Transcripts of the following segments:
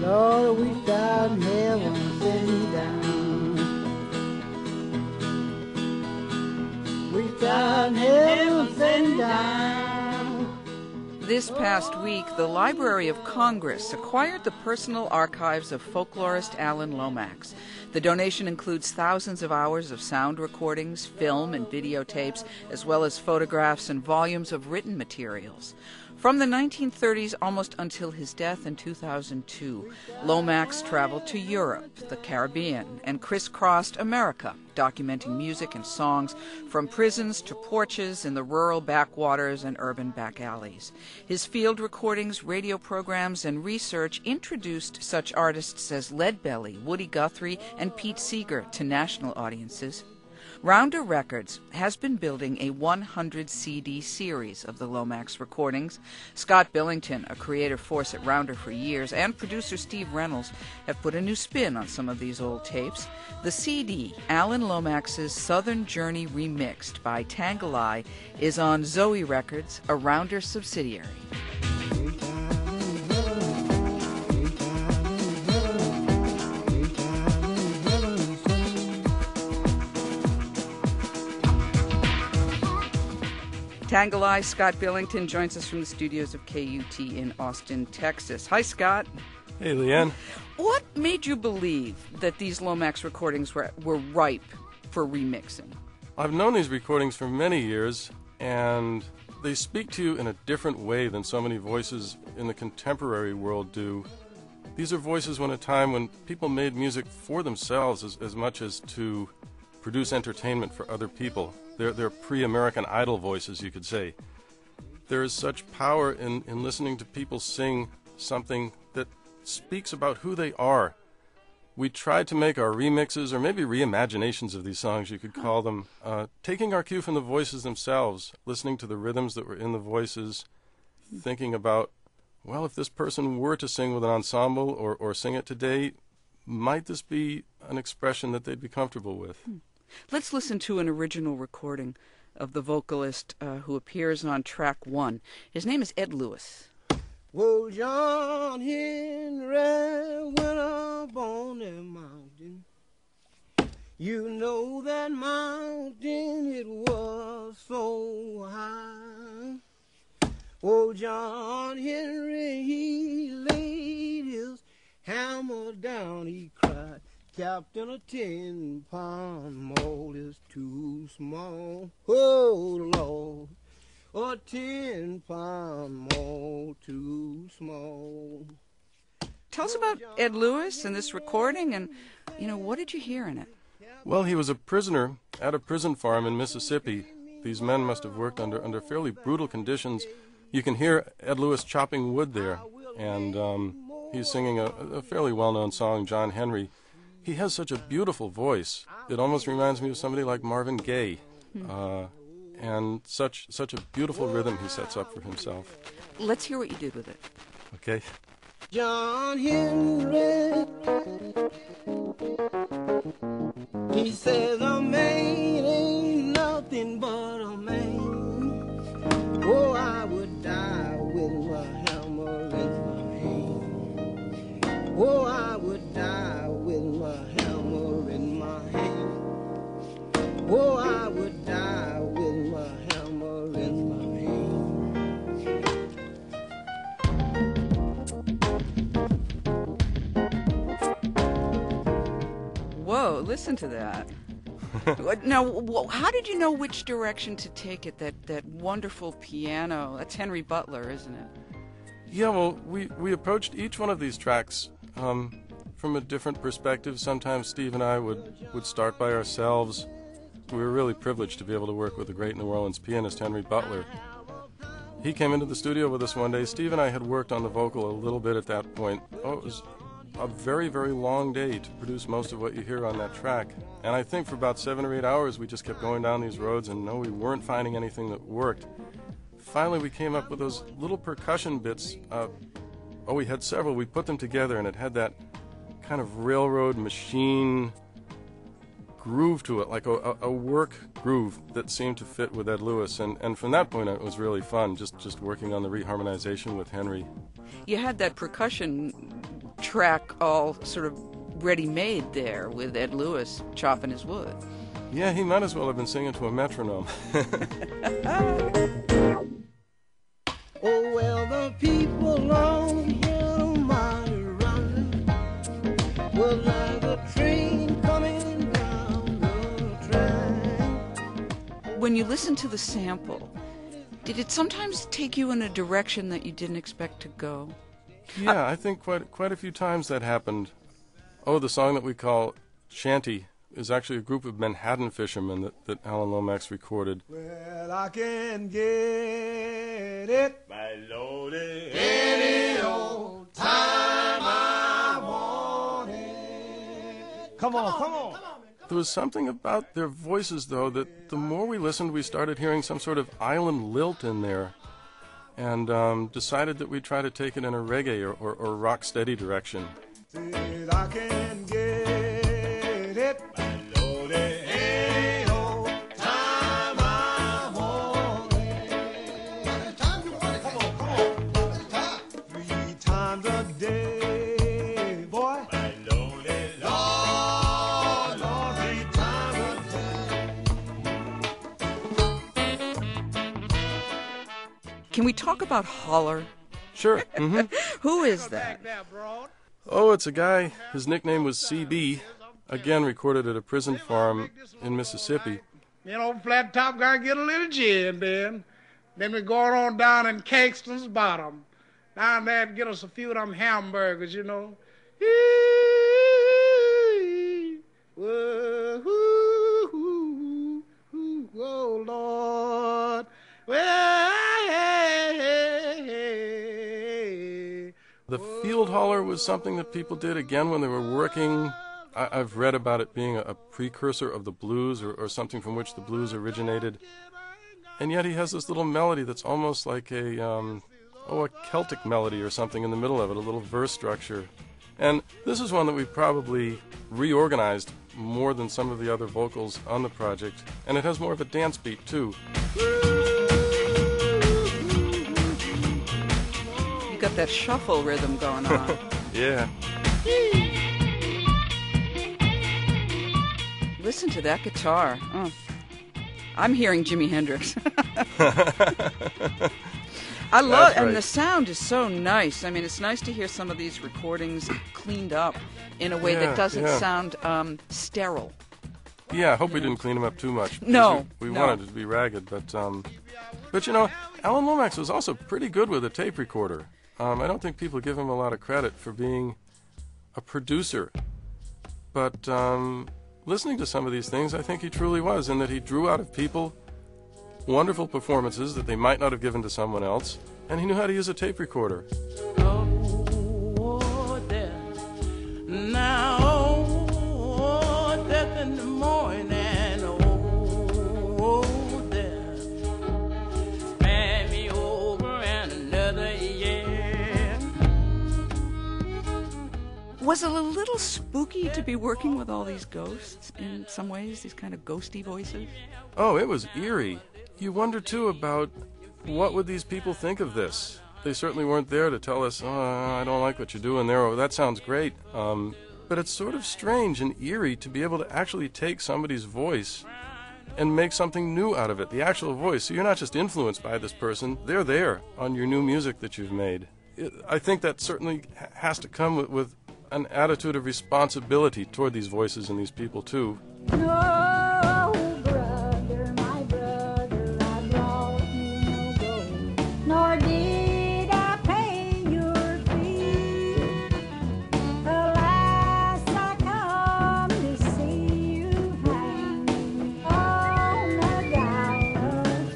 Lord, we down heaven sitting down. We down heaven sitting down. This past week, the Library of Congress acquired the personal archives of folklorist Alan Lomax. The donation includes thousands of hours of sound recordings, film and videotapes, as well as photographs and volumes of written materials. From the 1930s almost until his death in 2002, Lomax traveled to Europe, the Caribbean, and crisscrossed America, documenting music and songs from prisons to porches in the rural backwaters and urban back alleys. His field recordings, radio programs, and research introduced such artists as Leadbelly, Woody Guthrie, and Pete Seeger to national audiences. Rounder Records has been building a 100 CD series of the Lomax recordings. Scott Billington, a creative force at Rounder for years, and producer Steve Reynolds have put a new spin on some of these old tapes. The CD, Alan Lomax's Southern Journey Remixed by Tangle Eye, is on Zoe Records, a Rounder subsidiary. Tangle Eye, Scott Billington joins us from the studios of KUT in Austin, Texas. Hi, Scott. Hey, Leanne. What made you believe that these Lomax recordings were ripe for remixing? I've known these recordings for many years, and they speak to you in a different way than so many voices in the contemporary world do. These are voices in a time when people made music for themselves as much as to produce entertainment for other people. They're pre-American Idol voices, you could say. There is such power in listening to people sing something that speaks about who they are. We tried to make our remixes, or maybe reimaginations of these songs, you could call them, taking our cue from the voices themselves, listening to the rhythms that were in the voices, thinking about, well, if this person were to sing with an ensemble or sing it today, might this be an expression that they'd be comfortable with? Let's listen to an original recording of the vocalist who appears on track 1. His name is Ed Lewis. Well, John Henry went up on that mountain. You know that mountain, it was so high. Oh, John Henry, he laid his hammer down, he cried, Captain, a 10-pound mold is too small. Oh, Lord, a 10-pound mold too small. Tell us about Ed Lewis and this recording, and, what did you hear in it? Well, he was a prisoner at a prison farm in Mississippi. These men must have worked under fairly brutal conditions. You can hear Ed Lewis chopping wood there, and he's singing a fairly well-known song, John Henry. He has such a beautiful voice. It almost reminds me of somebody like Marvin Gaye, and such a beautiful rhythm he sets up for himself. Let's hear what you did with it. Okay. John Henry, he says a man ain't nothing but a man. Oh, I would die with my hammer in my hand. Oh, I would die with my hammer in my hand. Oh, I would die with my hammer in my hand. Whoa, listen to that. Now, how did you know which direction to take it, that wonderful piano? That's Henry Butler, isn't it? Yeah, well, we approached each one of these tracks from a different perspective. Sometimes Steve and I would start by ourselves. We were really privileged to be able to work with the great New Orleans pianist Henry Butler. He came into the studio with us one day. Steve and I had worked on the vocal a little bit at that point. Oh, it was a very, very long day to produce most of what you hear on that track. And I think for about 7 or 8 hours we just kept going down these roads, and no, we weren't finding anything that worked. Finally we came up with those little percussion bits. We had several. We put them together, and it had that kind of railroad machine groove to it, like a work groove that seemed to fit with Ed Lewis. And from that point on, it was really fun, just working on the reharmonization with Henry. You had that percussion track all sort of ready-made there with Ed Lewis chopping his wood. Yeah, he might as well have been singing to a metronome. Oh, well, the people on here mighty running was like a train coming down the track. When you listen to the sample, did it sometimes take you in a direction that you didn't expect to go? Yeah, I think quite a few times that happened. Oh, the song that we call Shanty is actually a group of Manhattan fishermen that Alan Lomax recorded. Well, I can get it by loading any old time I want it. Come on. There was something about their voices, though, that the more we listened, we started hearing some sort of island lilt in there, and decided that we'd try to take it in a reggae or rock-steady direction. I can get it by loading any old time I want it. Come on. 3 times a day, boy. By loading, Lord, 3 times a day. Can we talk about Holler? Sure. Mm-hmm. Who is that? Oh, it's a guy. His nickname was CB. Again, recorded at a prison farm in Mississippi. You know, Flat Top gotta get a little gin then. Then we go on down in Caxton's Bottom. Down there and get us a few of them hamburgers, you know. Oh, Lord. The field holler was something that people did, again, when they were working. I've read about it being a precursor of the blues or something from which the blues originated. And yet he has this little melody that's almost like a Celtic melody or something in the middle of it, a little verse structure. And this is one that we probably reorganized more than some of the other vocals on the project. And it has more of a dance beat, too. You got that shuffle rhythm going on. Yeah. Listen to that guitar. Oh. I'm hearing Jimi Hendrix. I love, That's right. and the sound is so nice. I mean, it's nice to hear some of these recordings cleaned up in a way that doesn't sound sterile. Yeah, I hope we didn't clean them up too much. No, we no. wanted it to be ragged, but you know, Alan Lomax was also pretty good with a tape recorder. I don't think people give him a lot of credit for being a producer, but listening to some of these things, I think he truly was, in that he drew out of people wonderful performances that they might not have given to someone else, and he knew how to use a tape recorder. Oh, death. Now, oh, death in the morning. Oh, death. Span me over and another year. Was it a little spooky to be working with all these ghosts in some ways, these kind of ghosty voices? Oh, it was eerie. You wonder, too, about what would these people think of this. They certainly weren't there to tell us, oh, I don't like what you're doing there, or that sounds great. But it's sort of strange and eerie to be able to actually take somebody's voice and make something new out of it, the actual voice. So you're not just influenced by this person, they're there on your new music that you've made. I think that certainly has to come with an attitude of responsibility toward these voices and these people, too. No, brother, my brother, I brought you no gold, nor did I pay your fee. Alas, I come to see you hanging on the gallows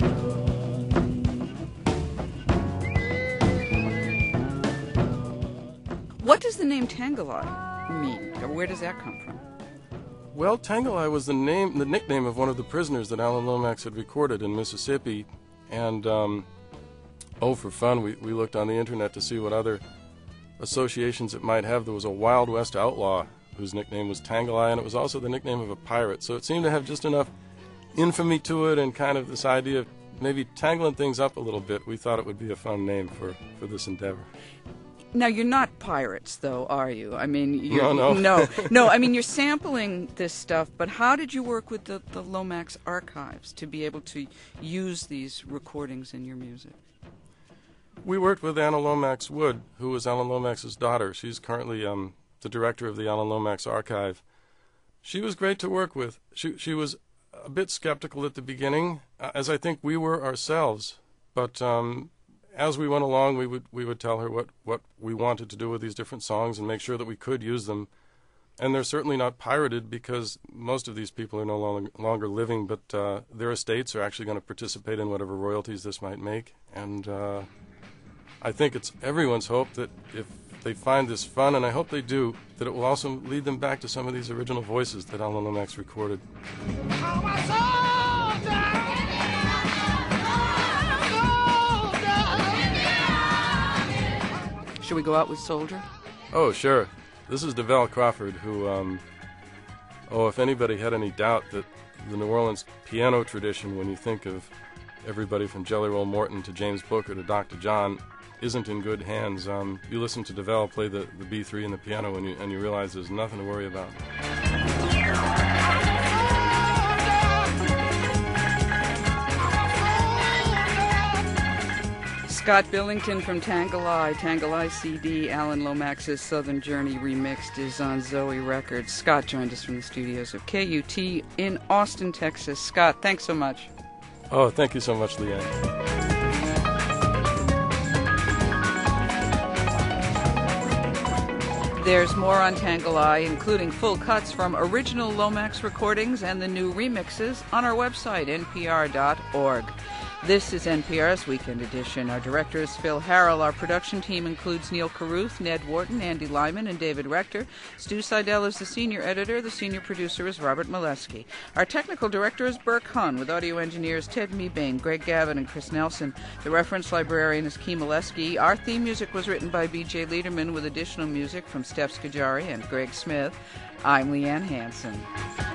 tree. What does the name Tangalai mean, or where does that come from? Well, Tangalai was the nickname of one of the prisoners that Alan Lomax had recorded in Mississippi. And, for fun, we looked on the internet to see what other associations it might have. There was a Wild West outlaw whose nickname was Tangalai, and it was also the nickname of a pirate. So it seemed to have just enough infamy to it and kind of this idea of maybe tangling things up a little bit. We thought it would be a fun name for this endeavor. Now, you're not pirates, though, are you? I mean, No. No, I mean, you're sampling this stuff, but how did you work with the Lomax archives to be able to use these recordings in your music? We worked with Anna Lomax Wood, who was Alan Lomax's daughter. She's currently the director of the Alan Lomax Archive. She was great to work with. She was a bit skeptical at the beginning, as I think we were ourselves, but as we went along, we would tell her what we wanted to do with these different songs and make sure that we could use them. And they're certainly not pirated because most of these people are no longer living, but their estates are actually going to participate in whatever royalties this might make. And I think it's everyone's hope that if they find this fun, and I hope they do, that it will also lead them back to some of these original voices that Alan Lomax recorded. Should we go out with Soldier? Oh, sure. This is DeVal Crawford, who, if anybody had any doubt that the New Orleans piano tradition, when you think of everybody from Jelly Roll Morton to James Booker to Dr. John, isn't in good hands, you listen to DeVal play the B3 and the piano, and you realize there's nothing to worry about. Scott Billington from Tangalai CD, Alan Lomax's Southern Journey remixed, is on Zoe Records. Scott joined us from the studios of KUT in Austin, Texas. Scott, thanks so much. Oh, thank you so much, Leanne. There's more on Tangalai, including full cuts from original Lomax recordings and the new remixes on our website, npr.org. This is NPR's Weekend Edition. Our director is Phil Harrell. Our production team includes Neil Carruth, Ned Wharton, Andy Lyman, and David Rector. Stu Seidel is the senior editor. The senior producer is Robert Molesky. Our technical director is Burke Hunn, with audio engineers Ted Mebane, Greg Gavin, and Chris Nelson. The reference librarian is Key Molesky. Our theme music was written by B.J. Liederman, with additional music from Steph Skajari and Greg Smith. I'm Leanne Hansen.